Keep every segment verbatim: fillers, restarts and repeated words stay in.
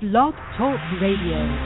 Blog Talk Radio.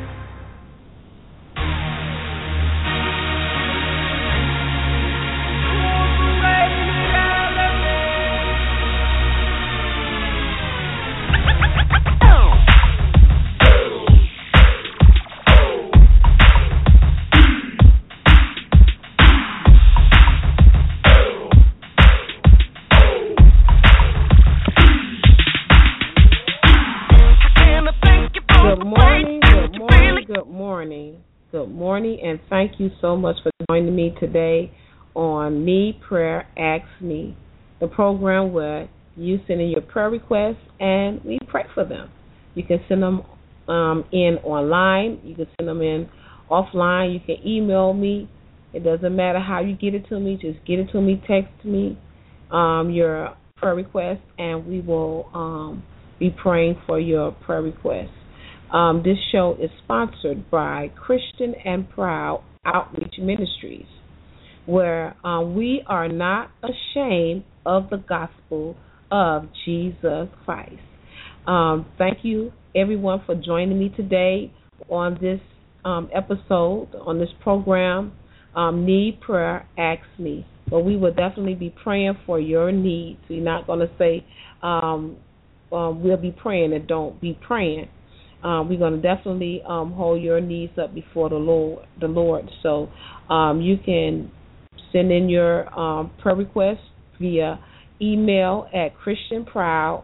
And thank you so much for joining me today on Need Prayer, Ask Me, the program where you send in your prayer requests and we pray for them. You can send them um, in online. You can send them in offline. You can email me. It doesn't matter how you get it to me. Just get it to me, text me um, your prayer request, and we will um, be praying for your prayer requests. Um, this show is sponsored by Christian and Proud Outreach Ministries, where um, we are not ashamed of the gospel of Jesus Christ. Um, thank you, everyone, for joining me today on this um, episode, on this program, um, Need Prayer, Ask Me. But we will definitely be praying for your needs. We're not going to say um, um, we'll be praying and don't be praying. Um, we're going to definitely um, hold your needs up before the Lord. The Lord. So um, you can send in your um, prayer requests via email at Christian Proud,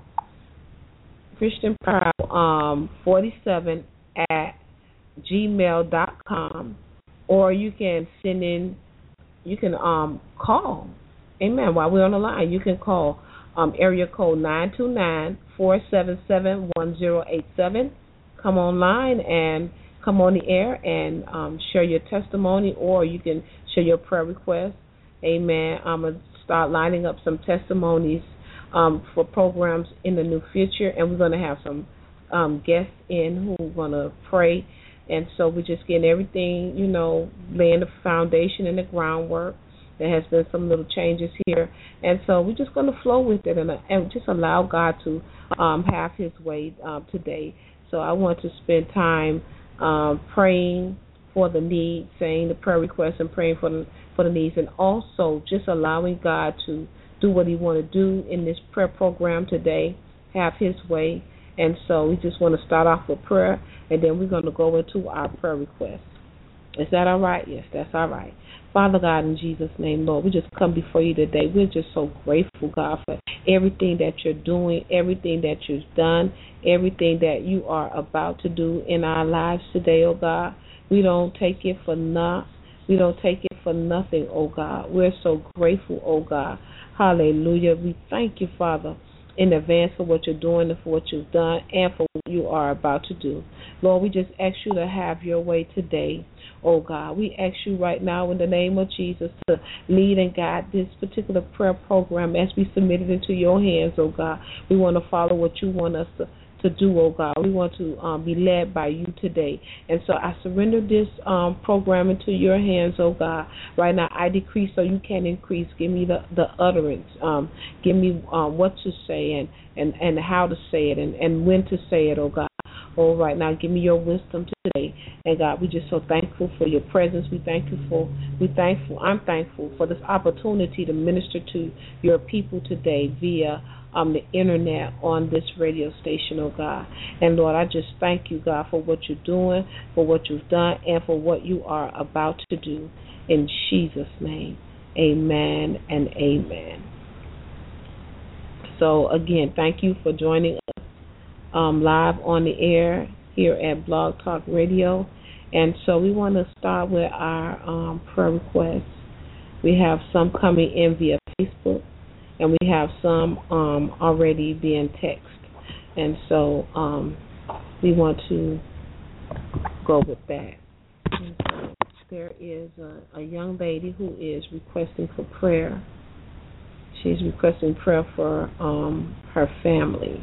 Christian Proud um, forty-seven at gmail dot com, or you can send in. You can um, call. Amen. While we're on the line, you can call um, area code nine two nine, four seven seven, one zero eight seven. Come online and come on the air and um, share your testimony, or you can share your prayer request. Amen. I'm going to start lining up some testimonies um, for programs in the new future, and we're going to have some um, guests in who are going to pray. And so we're just getting everything, you know, laying the foundation and the groundwork. There has been some little changes here, and so we're just going to flow with it and, and just allow God to um, have His way um, today. So I want to spend time um, praying for the needs, saying the prayer requests and praying for the, for the needs, and also just allowing God to do what He want to do in this prayer program today, have His way. And so we just want to start off with prayer, and then we're going to go into our prayer requests. Is that all right? Yes, that's all right. Father God, in Jesus' name, Lord, we just come before you today. We're just so grateful, God, for everything that you're doing, everything that you've done, everything that you are about to do in our lives today, oh God. We don't take it for not. We don't take it for nothing, oh God. We're so grateful, oh God. Hallelujah. We thank you, Father, in advance for what you're doing and for what you've done and for what you are about to do. Lord, we just ask you to have your way today, oh God. We ask you right now in the name of Jesus to lead and guide this particular prayer program as we submit it into your hands, oh God. We want to follow what you want us to to do, oh God. We want to um, be led by you today. And so I surrender this um, program into your hands, oh God. Right now I decrease so you can increase. Give me the, the utterance. Um, give me um, what to say and, and, and how to say it and, and when to say it, oh God. Oh, right now, give me your wisdom today. And God, we're just so thankful for your presence. We thank you for, we thankful, I'm thankful for this opportunity to minister to your people today via um, the internet on this radio station, oh God. And Lord, I just thank you, God, for what you're doing, for what you've done, and for what you are about to do. In Jesus' name, amen and amen. So, again, thank you for joining us. Um, live on the air here at Blog Talk Radio. And so we want to start with our um, prayer requests. We have some coming in via Facebook, and we have some um, already being text. And so um, we want to go with that. And so there is a, a young lady who is requesting for prayer. She's requesting prayer for um, her family.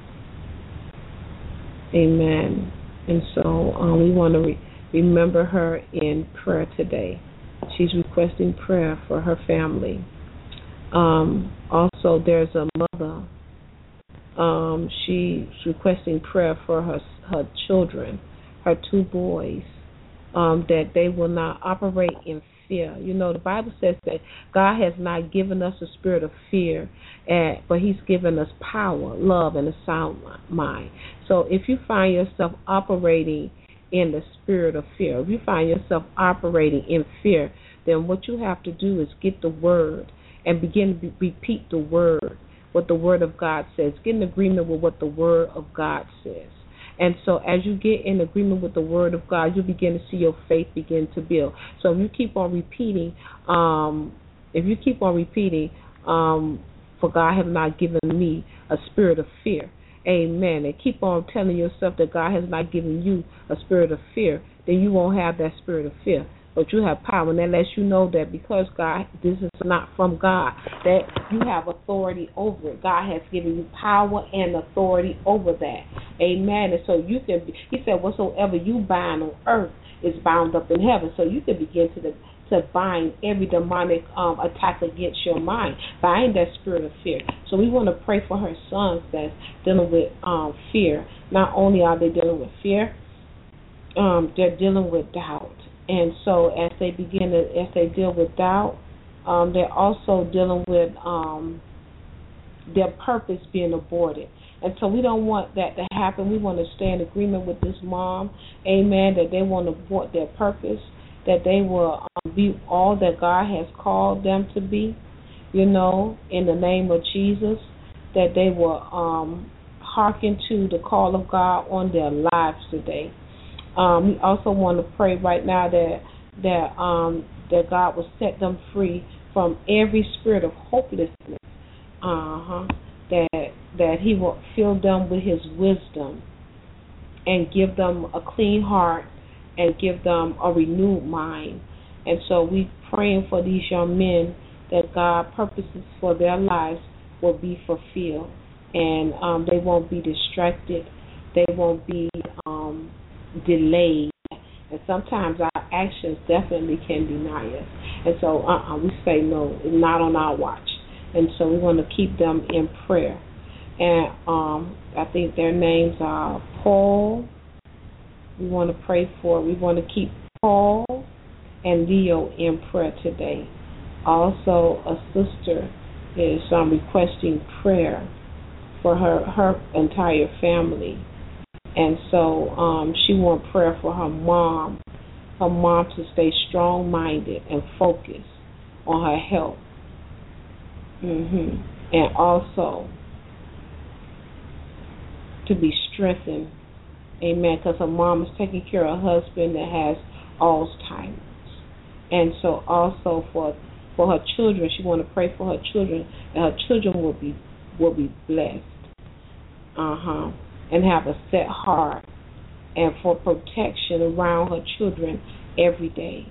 Amen. And so um, we want to re- remember her in prayer today. She's requesting prayer for her family. Um, also, there's a mother Um, she's requesting prayer for her her children, her two boys, um, that they will not operate in fear. You know, the Bible says that God has not given us a spirit of fear, uh, but He's given us power, love, and a sound mind. So if you find yourself operating in the spirit of fear, if you find yourself operating in fear, then what you have to do is get the word and begin to be, repeat the word, what the word of God says. Get in agreement with what the word of God says. And so as you get in agreement with the word of God, you begin to see your faith begin to build. So if you keep on repeating, um, if you keep on repeating, um, for God have not given me a spirit of fear, amen, and keep on telling yourself that God has not given you a spirit of fear, then you won't have that spirit of fear. But you have power, and that lets you know that because God, this is not from God, that you have authority over it. God has given you power and authority over that. Amen. And so you can, He said, whatsoever you bind on earth is bound up in heaven. So you can begin to the, to bind every demonic um, attack against your mind, bind that spirit of fear. So we want to pray for her sons that's dealing with um, fear. Not only are they dealing with fear, um, they're dealing with doubt. And so as they begin to, as they deal with doubt, um, they're also dealing with um, their purpose being aborted. And so we don't want that to happen. We want to stay in agreement with this mom, amen, that they want to abort their purpose, that they will um, be all that God has called them to be, you know, in the name of Jesus, that they will um, hearken to the call of God on their lives today. Um, we also want to pray right now that that um, that God will set them free from every spirit of hopelessness. Uh-huh. That that He will fill them with His wisdom and give them a clean heart and give them a renewed mind. And so we praying for these young men that God's purposes for their lives will be fulfilled, and um, they won't be distracted. They won't be um, delayed, and sometimes our actions definitely can deny us. And so uh-uh, we say no, not on our watch. And so we want to keep them in prayer. And um, I think their names are Paul. We want to pray for, we want to keep Paul and Leo in prayer today. Also, a sister is um, requesting prayer for her, her entire family. And so um, she wants prayer for her mom, her mom to stay strong-minded and focused on her health. Mm-hmm. And also to be strengthened, amen, because her mom is taking care of her husband that has Alzheimer's. And so also for for her children, she want to pray for her children, that her children will be will be blessed. Uh-huh. And have a set heart, and for protection around her children every day.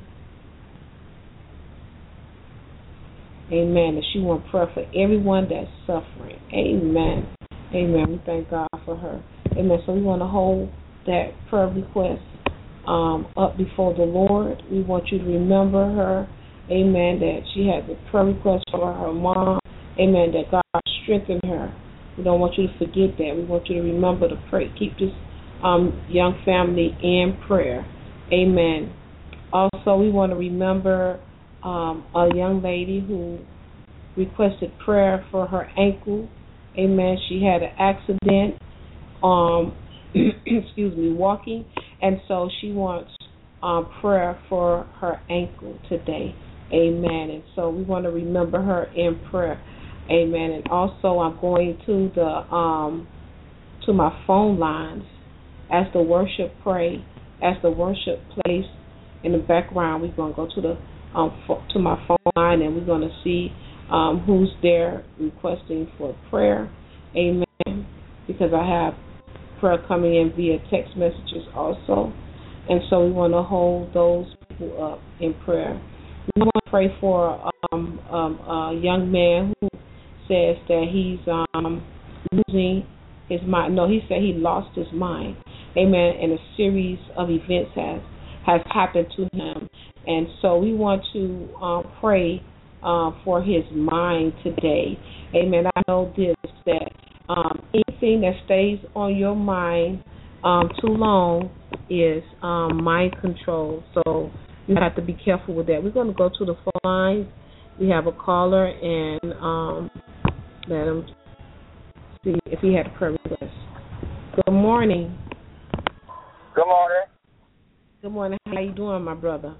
Amen. And she wants prayer for everyone that's suffering. Amen. Amen. We thank God for her. Amen. So we want to hold that prayer request um, up before the Lord. We want you to remember her. Amen. That she has a prayer request for her mom. Amen. That God strengthen her. We don't want you to forget that. We want you to remember to pray. Keep this um, young family in prayer. Amen. Also, we want to remember um, a young lady who requested prayer for her ankle. Amen. She had an accident, um, excuse me, walking, and so she wants um, prayer for her ankle today. Amen. And so we want to remember her in prayer. Amen. And also, I'm going to the um, to my phone lines as the worship pray, as the worship plays in the background. We're going to go to the um, fo- to my phone line, and we're going to see um, who's there requesting for prayer. Amen. Because I have prayer coming in via text messages also, and so we want to hold those people up in prayer. We want to pray for um, um, a young man who says that he's um, losing his mind. No, he said he lost his mind. Amen. And a series of events has has happened to him, and so we want to uh, pray uh, for his mind today. Amen. I know this, that Um, anything that stays on your mind um, too long is um, mind control. So you have to be careful with that. We're going to go to the phone lines. We have a caller, and um, let him see if he had a prayer request. Good morning. Good morning. Good morning. How you doing, my brother?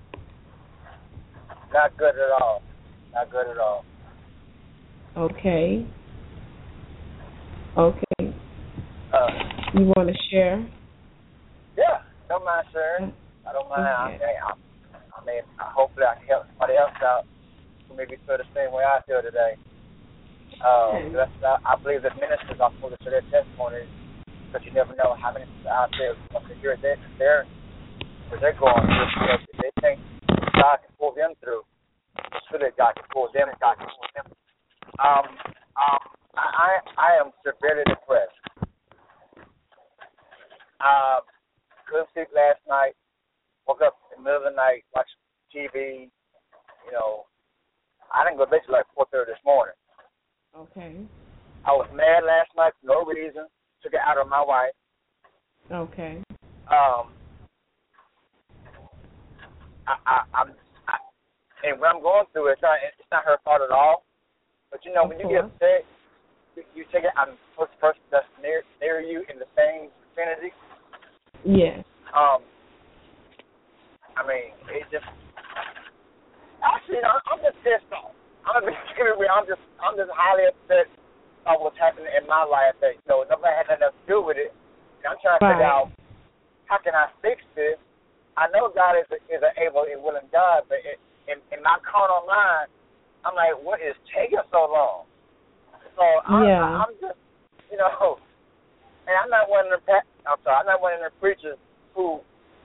Not good at all. Not good at all. Okay. Okay. Uh, you want to share? Yeah, don't mind sharing. I don't mind. Okay. I, I, I mean, hopefully I can help somebody else out who maybe feel the same way I feel today. Uh, Okay. that's, uh, I believe that ministers are supposed to share their testimonies because you never know how many people out there want to hear their, their, what they're going through. If they think God can pull them through, surely God can pull them. God can pull them. Um, um, I, I am severely depressed. Uh, couldn't sleep last night. Woke up in the middle of the night, watched T V. You know, I didn't go to bed till like four thirty this morning. Okay. I was mad last night for no reason. Took it out on my wife. Okay. Um, I, I, I'm, I, and what I'm going through, it's not, it's not her fault at all. But you know, Of when you course. get upset, you, you take it. I'm the first person that's near near you in the same vicinity. Yes. Um, I mean, it just actually, I'm, I'm just pissed off. I'm gonna be real. I'm just, I'm just highly upset about what's happening in my life. That you know, nobody had nothing to do with it. And I'm trying to figure Right. out how can I fix this. I know God is a, is an able and willing God, but it, in, in my carnal mind, I'm like, what is taking so long? So I'm, Yeah. I'm just, you know, and I'm not one of the, I'm sorry, I'm not one of the preachers who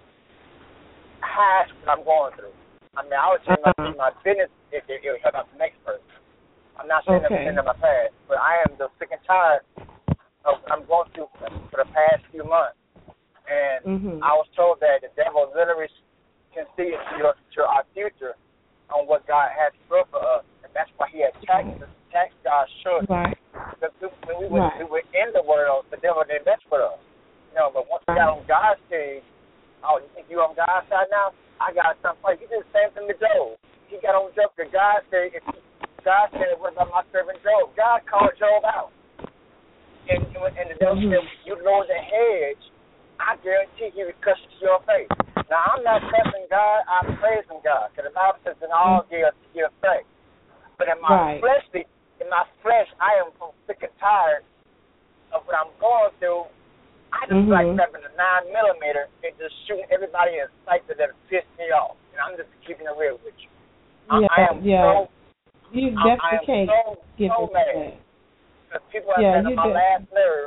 hides what I'm going through. I mean, I would change my, Uh-huh. my business if it, it would help out the next person. I'm not saying Okay. everything in my past, but I am just sick and tired of what I'm going through for the past few months. And Mhm. I was told that the devil literally can see into your, to our future on what God has for us, and that's why He attacked us, attacked God's children. Right. Because when we were, Right. we were in the world, the devil did best for us. You know, but once we got on God's team, oh, you think you on God's side now? I got something for you. He did the same thing to Job. He got on Job because God said, if God said, what about my servant Job? God called Job out. And, and the devil Mhm. said, you lower the hedge, I guarantee He will cuss you to your face. Now, I'm not cussing God, I'm praising God. Because the Bible says, in all give, give thanks. But in my Right. fleshly, in my flesh, I am so sick and tired of what I'm going through. I just Mhm. like grabbing a nine millimeter and just shooting everybody in sight that have pissed me off. And I'm just keeping it real with you. I, Yeah. I am yeah. so, You I, I definitely am can't so, get so this mad. back. Because people have Yeah, been you on my did. last nerve.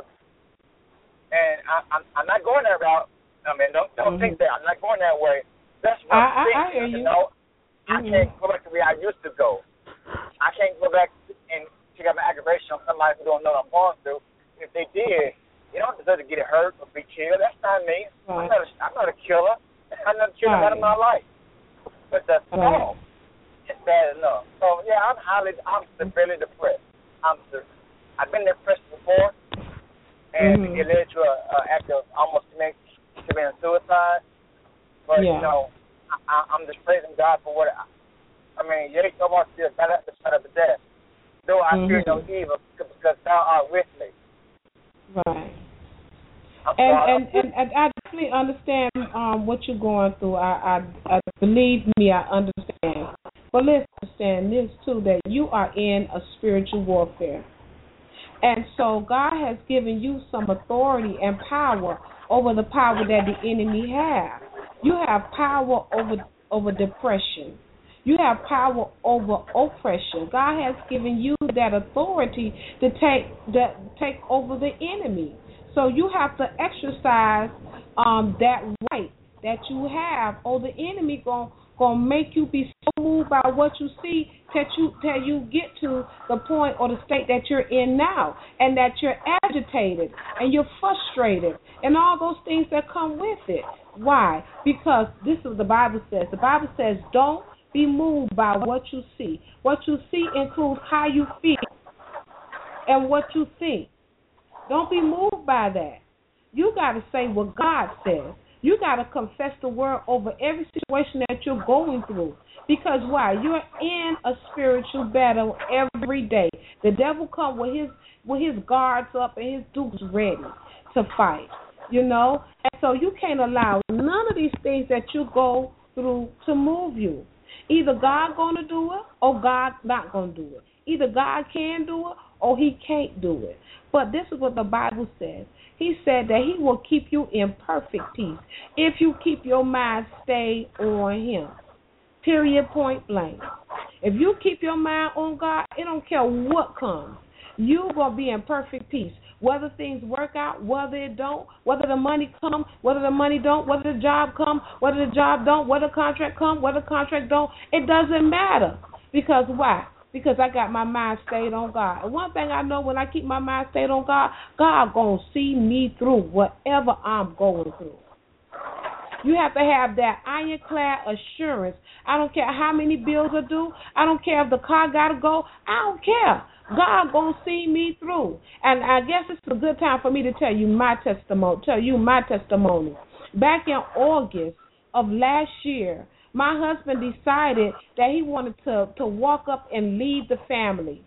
And I, I'm, I'm not going that route. I mean, don't don't Mhm. think that. I'm not going that way. That's what I- I'm I- I thinking. hear you. know, I Mhm. can't go back to where I used to go. I can't go back and pick up an aggravation on somebody who don't know what I'm going through. If they did, they don't deserve to get hurt or be killed. That's not me. Right. I'm not a, I'm not a killer. I'm not a killer out of my life. But the Right. song is bad enough. So yeah, I'm highly, I'm severely depressed. I'm, se- I've been depressed before, and Mhm. it led to a, a act of almost committing committing suicide. But Yeah. you know, I, I, I'm just praising God for what. I, I mean, yet no more fear better at the sight of the death. Though I fear no Mhm. evil, because Thou art with me. Right. I'm And, sorry. and and and I definitely understand um what you're going through. I, I I believe me, I understand. But let's understand this too, that you are in a spiritual warfare. And so God has given you some authority and power over the power that the enemy has. You have power over over depression. You have power over oppression. God has given you that authority to take that take over the enemy. So you have to exercise um, that right that you have, or the enemy gonna gonna make you be so moved by what you see that you till you get to the point or the state that you're in now, and that you're agitated and you're frustrated and all those things that come with it. Why? Because this is what the Bible says. The Bible says, don't be moved by what you see. What you see includes how you feel and what you think. Don't be moved by that. You got to say what God says. You got to confess the word over every situation that you're going through. Because why? You're in a spiritual battle every day. The devil come with his with his guards up and his dukes ready to fight. You know? And so you can't allow none of these things that you go through to move you. Either God going to do it or God not going to do it. Either God can do it or he can't do it. But this is what the Bible says. He said that he will keep you in perfect peace if you keep your mind stayed on him. Period, point blank. If you keep your mind on God, it don't care what comes. You're going to be in perfect peace. Whether things work out, whether it don't, whether the money come, whether the money don't, whether the job come, whether the job don't, whether the contract come, whether the contract don't, it doesn't matter. Because why? Because I got my mind stayed on God. And one thing I know, when I keep my mind stayed on God, God going to see me through whatever I'm going through. You have to have that ironclad assurance. I don't care how many bills are due. I don't care if the car got to go. I don't care. God going to see me through. And I guess it's a good time for me to tell you my testimony, tell you my testimony. Back in August of last year, my husband decided that he wanted to, to walk up and leave the family.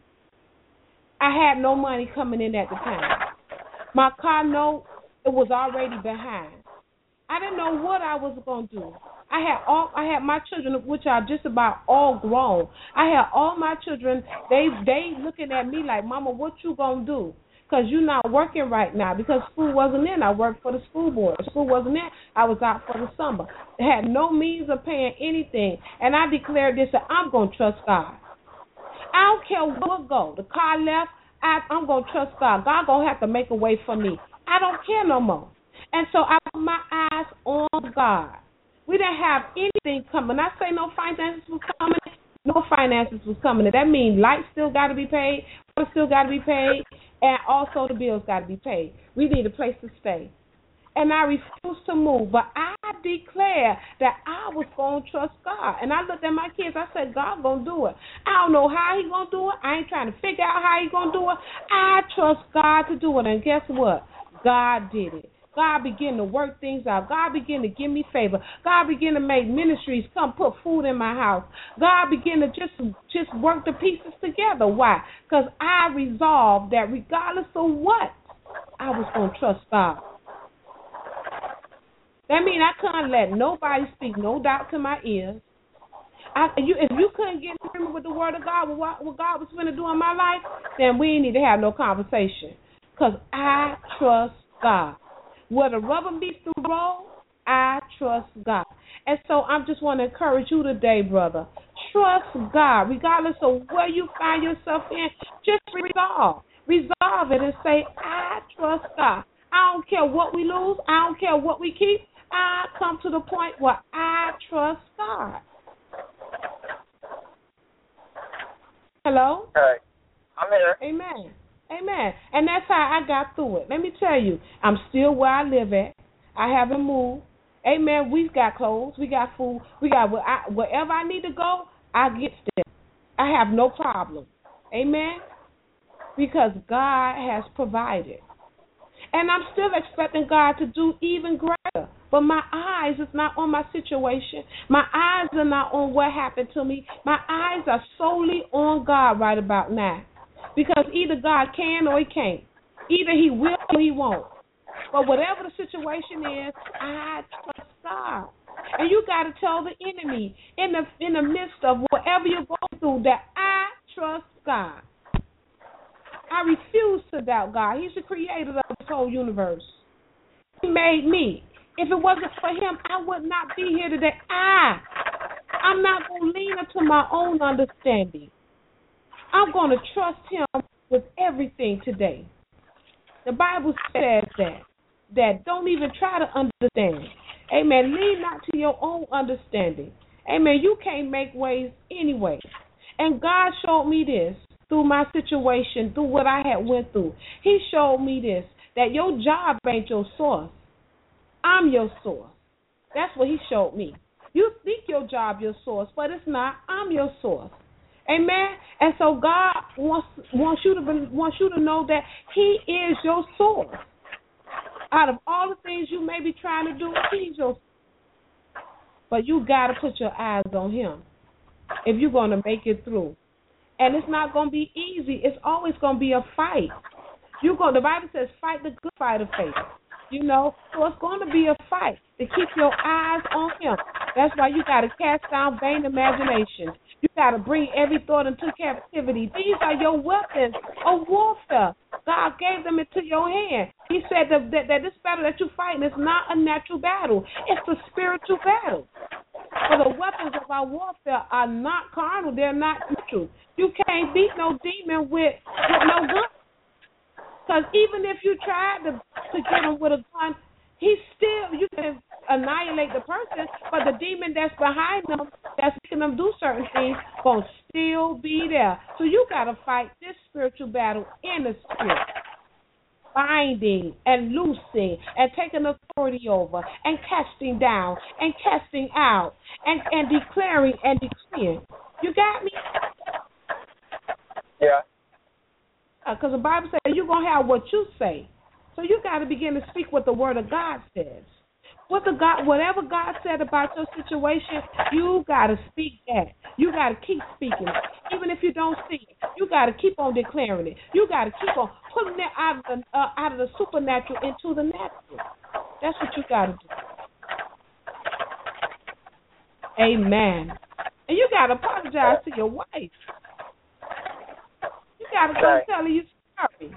I had no money coming in at the time. My car note, it was already behind. I didn't know what I was going to do. I had all I had my children, which are just about all grown. I had all my children. They they looking at me like, Mama, what you gonna do? Because you're not working right now. Because school wasn't in. I worked for the school board. School wasn't in. I was out for the summer. I had no means of paying anything. And I declared this, that I'm gonna trust God. I don't care what go. The car left. I, I'm gonna trust God. God gonna have to make a way for me. I don't care no more. And so I put my eyes on God. We didn't have anything coming. I say no finances was coming. No finances was coming. That means lights still got to be paid, water still got to be paid, and also the bills got to be paid. We need a place to stay. And I refused to move, but I declared that I was going to trust God. And I looked at my kids. I said, God going to do it. I don't know how he going to do it. I ain't trying to figure out how he going to do it. I trust God to do it. And guess what? God did it. God began to work things out. God began to give me favor. God began to make ministries come put food in my house. God began to just, just work the pieces together. Why? Because I resolved that regardless of what, I was going to trust God. That means I couldn't let nobody speak no doubt to my ears. I, you, if you couldn't get in agreement with the word of God, with what, what God was going to do in my life, then we need to have no conversation. Because I trust God. Where the rubber meets the road, I trust God. And so I just want to encourage you today, brother. Trust God. Regardless of where you find yourself in, just resolve. Resolve it and say, I trust God. I don't care what we lose. I don't care what we keep. I come to the point where I trust God. Hello? Okay. I'm here. Amen. Amen. And that's how I got through it. Let me tell you, I'm still where I live at. I haven't moved. Amen. We've got clothes. We got food. We got wherever I need to go, I get there. I have no problem. Amen. Because God has provided. And I'm still expecting God to do even greater. But my eyes is not on my situation. My eyes are not on what happened to me. My eyes are solely on God right about now. Because either God can or he can't. Either he will or he won't. But whatever the situation is, I trust God. And you got to tell the enemy in the in the midst of whatever you're going through that I trust God. I refuse to doubt God. He's the creator of this whole universe. He made me. If it wasn't for him, I would not be here today. I, I'm not going to lean into my own understanding. I'm going to trust him with everything today. The Bible says that, that don't even try to understand. Amen. Lean not to your own understanding. Amen. You can't make ways anyway. And God showed me this through my situation, through what I had went through. He showed me this, that your job ain't your source. I'm your source. That's what he showed me. You think your job your source, but it's not. I'm your source. Amen. And so God wants wants you to be, wants you to know that He is your source. Out of all the things you may be trying to do, He's your source. But you got to put your eyes on Him if you're going to make it through. And it's not going to be easy. It's always going to be a fight. You go. The Bible says, "Fight the good fight of faith." You know, so it's going to be a fight to keep your eyes on Him. That's why you got to cast down vain imaginations. You got to bring every thought into captivity. These are your weapons of warfare. God gave them into your hand. He said that, that, that this battle that you're fighting is not a natural battle. It's a spiritual battle. For the weapons of our warfare are not carnal. They're not natural. You can't beat no demon with, with no gun. Because even if you tried to, to get him with a gun, he still, you can annihilate the person, but the demon that's behind them, that's making them do certain things, going to still be there. So you got to fight this spiritual battle in the spirit. Binding and loosing and taking authority over and casting down and casting out and, and declaring and decreeing. You got me? Yeah. Because the Bible says you're going to have what you say. So you got to begin to speak what the Word of God says. What the God, whatever God said about your situation, you got to speak that. You got to keep speaking it. Even if you don't see it, you got to keep on declaring it. You got to keep on putting it out of the uh, out of the supernatural into the natural. That's what you got to do. Amen. And you got to apologize to your wife. You got to go Okay. tell her you're sorry.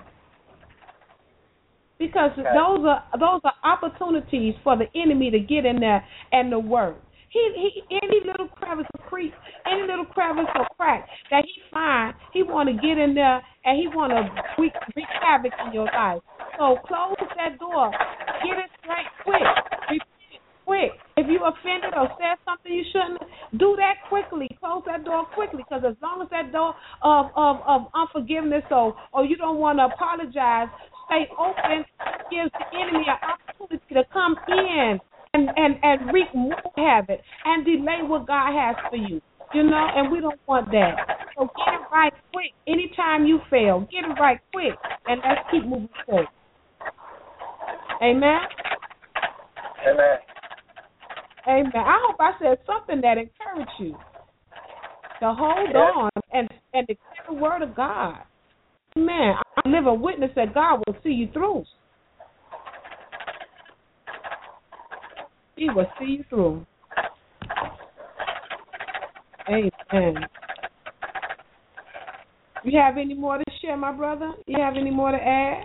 Because Okay. those are those are opportunities for the enemy to get in there and to work. He he any little crevice or creep, any little crevice or crack that he find, he want to get in there and he want to wreak, wreak havoc in your life. So close that door, get it straight quick, repent quick. If you offended or said something you shouldn't, do that quickly. Close that door quickly, because as long as that door of of, of unforgiveness or or you don't want to apologize stay open, gives the enemy an opportunity to come in and, and, and wreak more havoc and delay what God has for you. You know, and we don't want that. So get it right quick. Anytime you fail, get it right quick, and let's keep moving forward. Amen? Amen. Amen. I hope I said something that encouraged you to hold Yeah. on and, and declare the word of God. Man, I live a witness that God will see you through. He will see you through. Amen. You have any more to share, my brother? You have any more to add?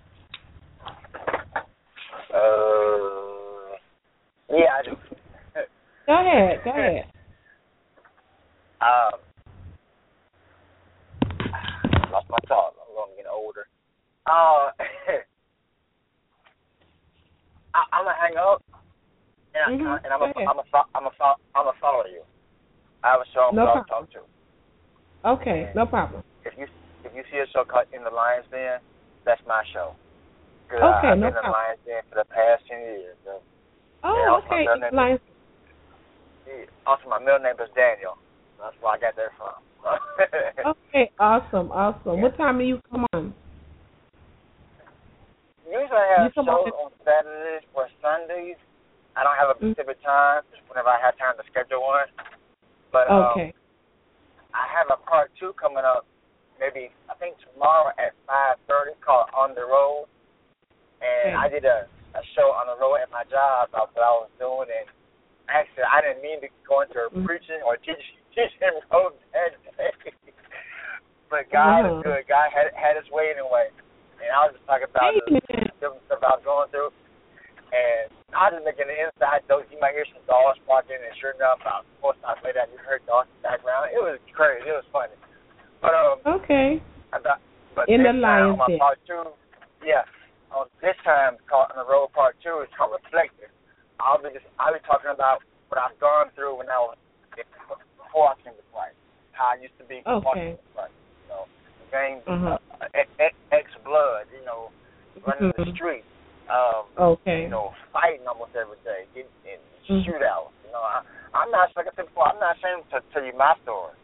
Uh, yeah, I do. Go ahead. Go ahead. Um, lost my thought. I'm going to get older. Uh, I, I'm gonna hang up, and, I, Mm-hmm. and I'm Go a, ahead. I'm a, I'm a, I'm a follow you. I have a show I'm No going to problem. talk to. Okay, no problem. If you if you see a show called In the Lion's Den, that's my show. Cause Okay, I, I've no been in the problem. Lion's Den for the past ten years. So. Oh, Yeah, also okay. my middle name Lions. is, also, my middle name is Daniel. That's where I got that from. Okay, awesome, awesome. Yeah. What time do you come on? Usually I have You come shows on- on Saturdays or Sundays. I don't have a Mm. specific time, just whenever I have time to schedule one. But um, Okay. I have a part two coming up, maybe I think tomorrow at five thirty, called On the Road. And Okay. I did a, a show on the road at my job about what I was doing, and actually I didn't mean to go into Mm. preaching or teaching teaching road that day. But God Uh-huh. is good. God had had His way anyway. And I was just talking about the Amen. different stuff I was going through. And I was just making the inside jokes. You might hear some dogs barking, and sure enough, I was supposed to play that. You heard dogs in the background. It was crazy. It was funny. But um, Okay. I thought, but In this the time Lion's on Den. part two, yeah, on this time called On the Road part two, it's called Reflective. I'll be just I'll be talking about what I've gone through when I was before I came to Christ, how I used to be before I Okay. came to Christ. You know, gained Uh-huh. uh, ex blood, you know, running the Mhm. street. Um, Okay. you know, fighting almost every day, getting in Mhm. shootouts. You know, I, I'm not like I said before. I'm not ashamed to tell you my story.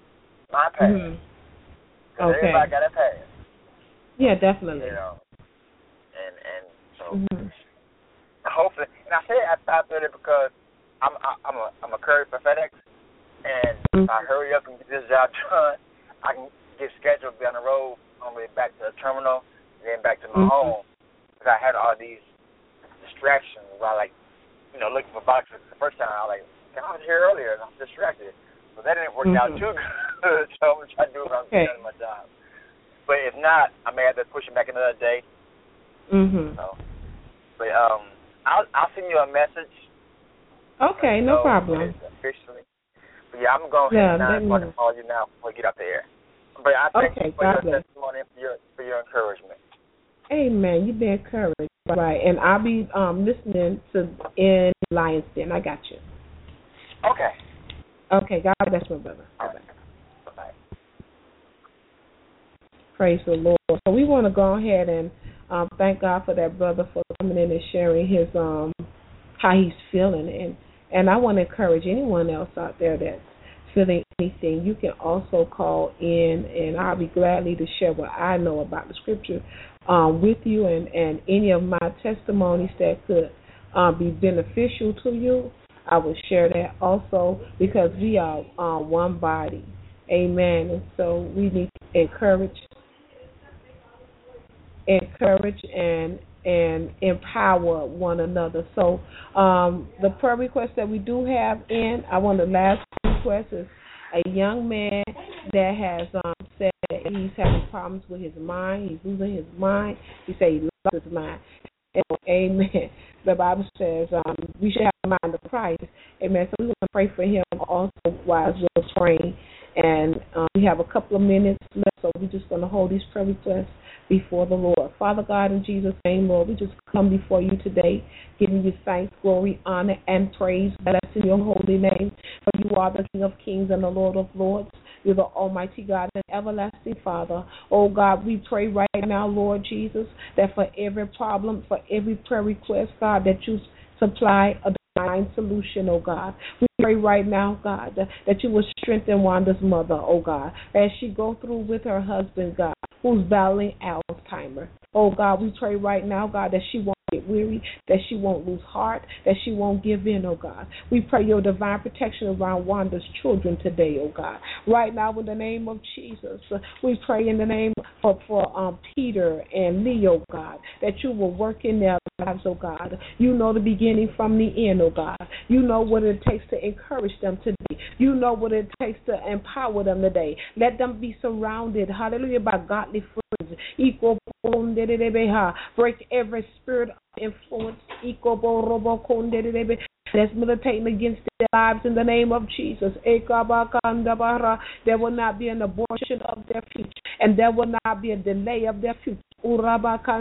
my past. Mm-hmm. Because Okay. everybody got a past. Yeah, definitely. You know. And and so Mm-hmm. hopefully, and I say I thought that because I'm I, I'm a I'm a courier for FedEx, and mm-hmm. if I hurry up and get this job done, I can get scheduled to be on the road on the way back to the terminal, and then back to my mm-hmm. home. Because I had all these distractions while like you know looking for boxes the first time. I was like, I was here earlier and I'm distracted. So that didn't work mm-hmm. out too good. So I'm gonna try to do what I'm okay. doing my job. But if not, I may have to push it back another day. Mhm. So, but um, I'll I'll send you a message. Okay, no problem. Officially. But yeah, I'm gonna go ahead yeah, and I can call you now before we get up there. But I thank okay, you for God your bless. testimony and for your for your encouragement. Amen. You be encouraged, right? And I'll be um listening to in Lions Den. I got you. Okay. Okay. God bless my brother. All right. Bye. Praise the Lord. So we want to go ahead and um, thank God for that brother for coming in and sharing his um how he's feeling, and and I want to encourage anyone else out there that's feeling anything. You can also call in, and I'll be gladly to share what I know about the scripture um, with you, and and any of my testimonies that could um, be beneficial to you. I will share that also, because we are uh, one body. Amen. And so we need to encourage, encourage and and empower one another. So um, the prayer request that we do have in, I want the last request is a young man that has um, said that he's having problems with his mind. He's losing his mind. He said he lost his mind. And, amen. The Bible says um, we should have the mind of Christ. Amen. So we want to pray for him also while we're praying. And um, we have a couple of minutes left, so we're just going to hold these prayer requests before the Lord. Father God, in Jesus' name, Lord, we just come before you today, giving you thanks, glory, honor, and praise. Bless in your holy name, for you are the King of kings and the Lord of lords. You're the Almighty God and everlasting Father. Oh God, we pray right now, Lord Jesus, that for every problem, for every prayer request, God, that you supply a divine solution, oh God. We pray right now, God, that, that you will strengthen Wanda's mother, oh God, as she go through with her husband, God, who's battling Alzheimer's. Oh God, we pray right now, God, that she won't get weary, that she won't lose heart, that she won't give in, oh God. We pray your divine protection around Wanda's children today, oh God. Right now, in the name of Jesus, uh, we pray in the name of for um, Peter and Leo, God, that you will work in their lives, oh God. You know the beginning from the end, oh God. You know what it takes to encourage them today. You know what it takes to empower them today. Let them be surrounded, hallelujah, by godly friends. Break every spirit of influence that's militating against their lives in the name of Jesus. There will not be an abortion of their future, and there will not be a delay of their future. Let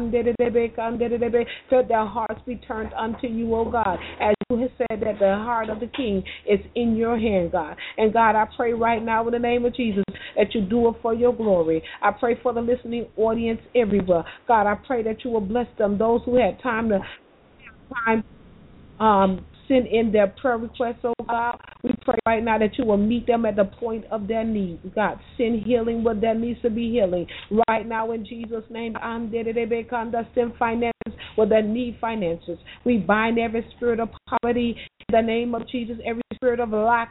their hearts be turned unto you, O God, as you have said that the heart of the king is in your hand, God. And God, I pray right now in the name of Jesus that you do it for your glory. I pray for the listening audience everywhere. God, I pray that you will bless them, those who had time to time um send in their prayer requests, oh God. We pray right now that you will meet them at the point of their need. God, send healing where there needs to be healing. Right now in Jesus' name, send finances where there need finances. We bind every spirit of poverty in the name of Jesus, every spirit of lack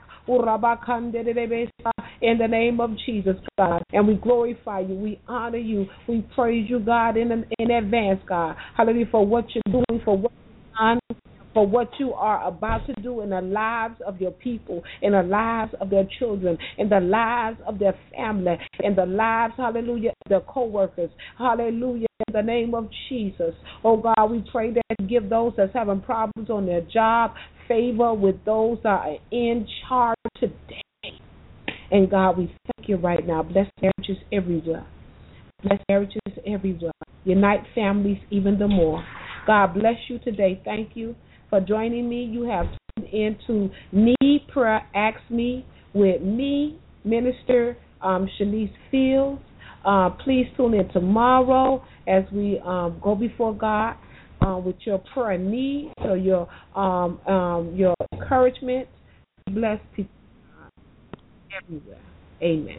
in the name of Jesus, God. And we glorify you. We honor you. We praise you, God, in, in advance, God. Hallelujah, for what you're doing, for what you've done, for what you are about to do in the lives of your people, in the lives of their children, in the lives of their family, in the lives, hallelujah, of their co-workers. Hallelujah, in the name of Jesus. Oh, God, we pray that you give those that's having problems on their job favor with those that are in charge today. And, God, we thank you right now. Bless marriages everywhere. Bless marriages everywhere. Unite families even the more. God bless you today. Thank you for joining me. You have tuned into Need Prayer Ask Me with me, Minister um, Shanice Fields. Uh, please tune in tomorrow as we um, go before God uh, with your prayer needs, or your um, um, your encouragement. Bless people everywhere. Amen.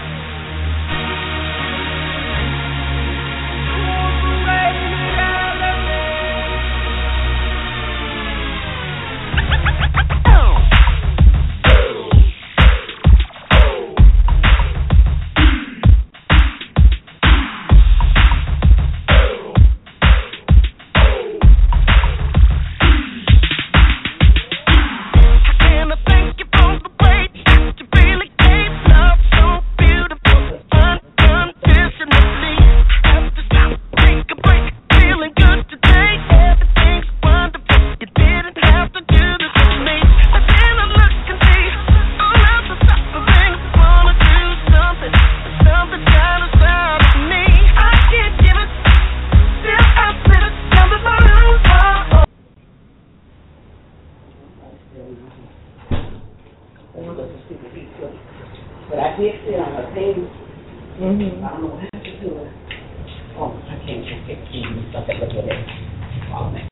But I did sit on her table. Mm-hmm. I don't know what happened to her. Oh, I can't just get you something. Look at it. Oh, man.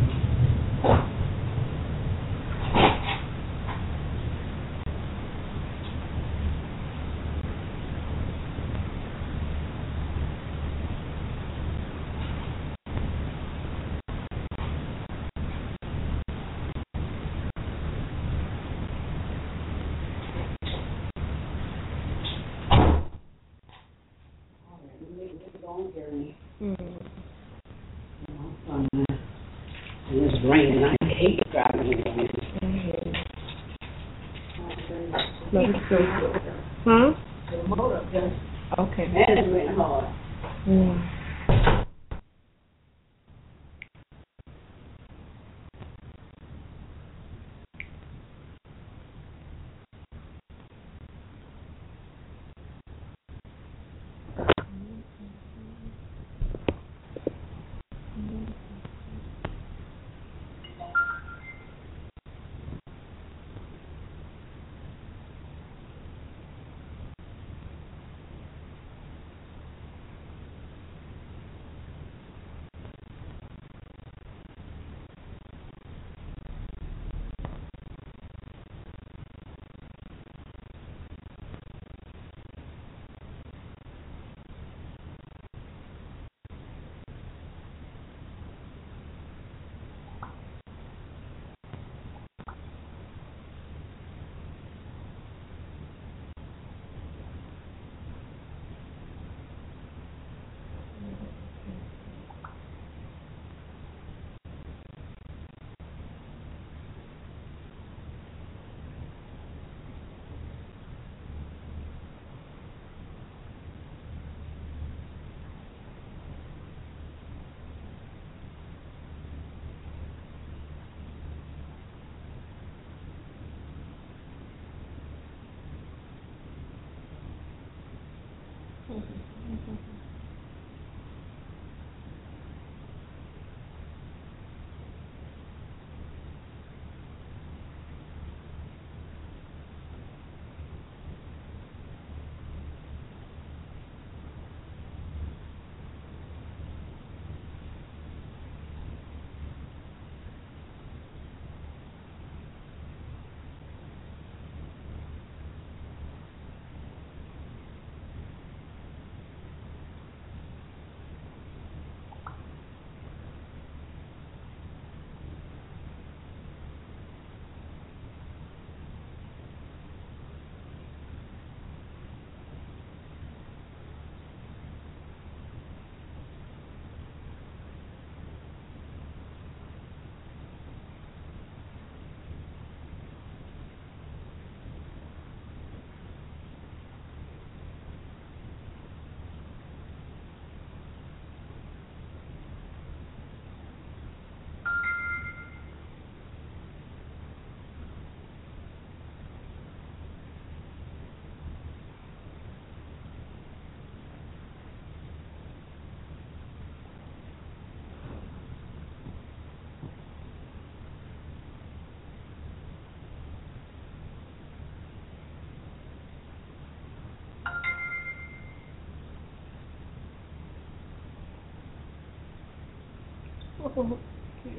Mm-hmm. Um, it's raining. I hate driving in the rain. Mm-hmm. Huh? The motor just, Okay. and it's raining hard. Mm. Oh, cute.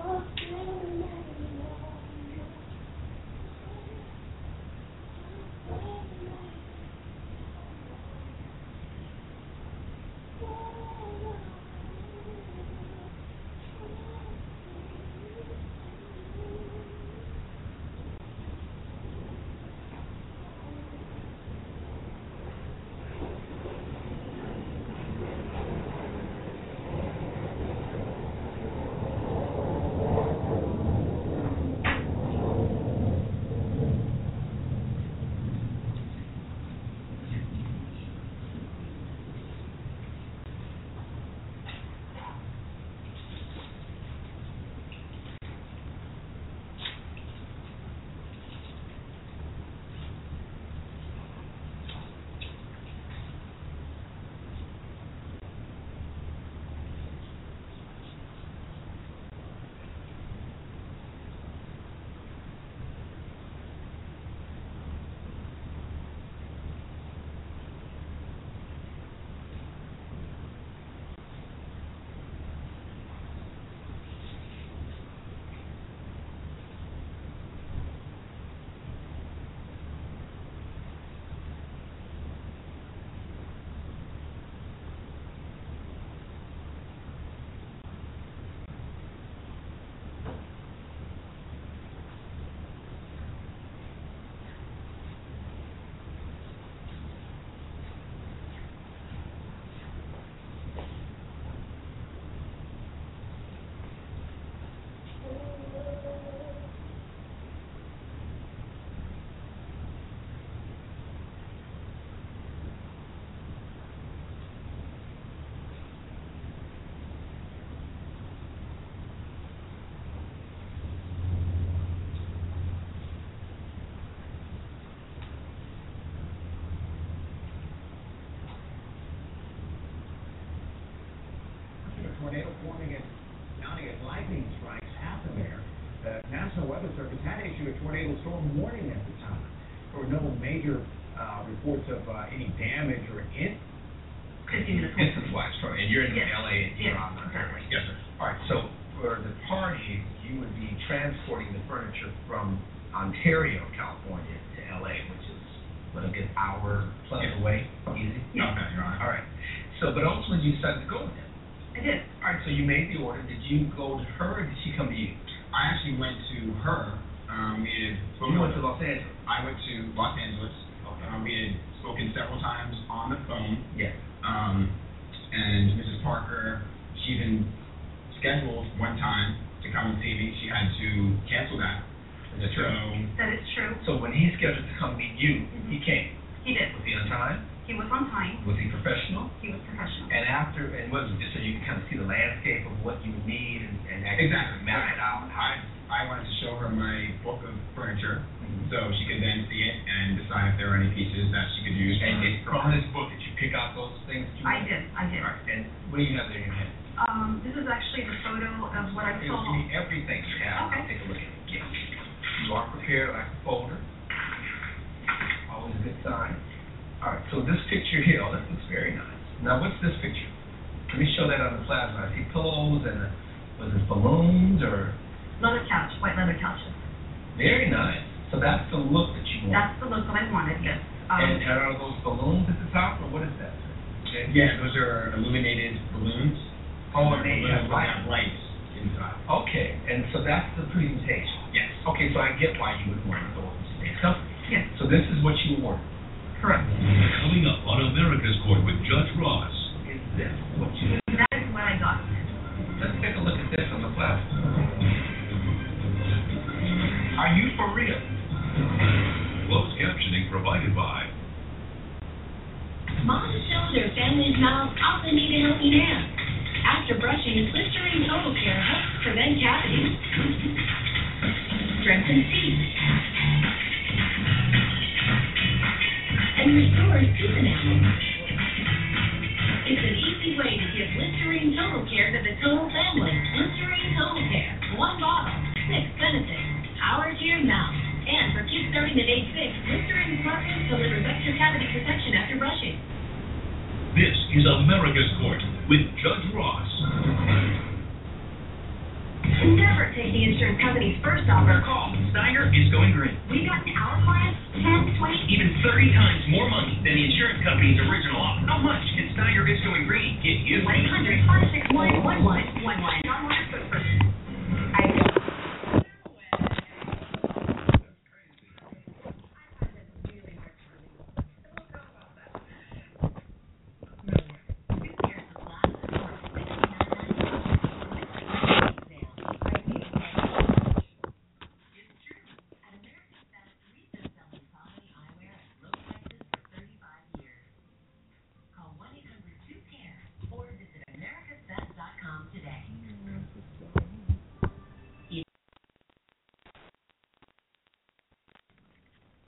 Tornado forming and mounting as lightning strikes happen there. The National Weather Service had issued a tornado storm warning at the time. There were no major uh, reports of uh, any damage or in. fifteen minutes. Distance-wise, and you're in yes. L A and you're yes, on the exactly. Yes, sir. All right, so for the party, you would be transporting the furniture from Ontario, California to L A, which is, what, a good hour plus yes. away? Easy? Yes. Okay, Your Honor. All right. So, but ultimately you decided to go with him. I did. All right, so you made the order. Did you go to her or did she come to you? I actually went to her. Um, we had spoken. You went to Los Angeles? I went to Los Angeles. Okay. Um, we had spoken several times on the phone. Yes. Um, and Missus Parker, she even scheduled one time to come and see me. She had to cancel that. Is that so, true? That is true. So when he scheduled to come meet you, Mm-hmm. he came? He did. Was he on time? He was on time. Was he professional? He was professional. And after, and what was it, just so you can kind of see the landscape of what you would need and, and actually exactly. map it out? I, I wanted to show her my book of furniture, mm-hmm. so she could then see it and decide if there are any pieces that she could use. And for from this book, did you pick out those things that you I wanted? did. I did. All right. And what do you have there in your hand? Um, this is actually the photo of what I Give saw. me everything you have. Okay. I'll take a look at it. Yeah. You are prepared like a folder. Always a good sign. All right, so this picture here, oh, that looks very nice. Now, what's this picture? Let me show that on the plasma. I see pillows and, uh, was it balloons or? Leather couch, white leather couches. Very nice. So that's the look that you want. That's the look that I wanted, yes. Um, and, and are those balloons at the top, or what is that? Okay. Yeah, those are illuminated balloons. Oh, and they balloons have will lights. have lights inside. Okay, and so that's the presentation. Yes. Okay, so I get why you would want those things. So, yes. so this is what you ordered. Correct. Coming up on America's Court with Judge Ross. Is this what you did? That is what I got. Let's take a look at this on the platform. Are you for real? Closed captioning provided by Moms show their family's mouths often need a helping hand. After brushing, Listerine Total Care helps prevent cavities, strengthen teeth, and restores tooth enamel. It's an easy way to give Listerine Total Care to the total family. Listerine Total Care, one bottle, six benefits, power to your mouth. And for kids starting at age six, Listerine Smartness delivers extra cavity protection after brushing. This is America's Court with Judge Ross. Never take the insurance company's first offer. Call Steiner is going green. We've gotten our clients ten, twenty, Even thirty times more money than the insurance company's original offer. How much can Steiner is going green get you? one eight hundred, five six one, one one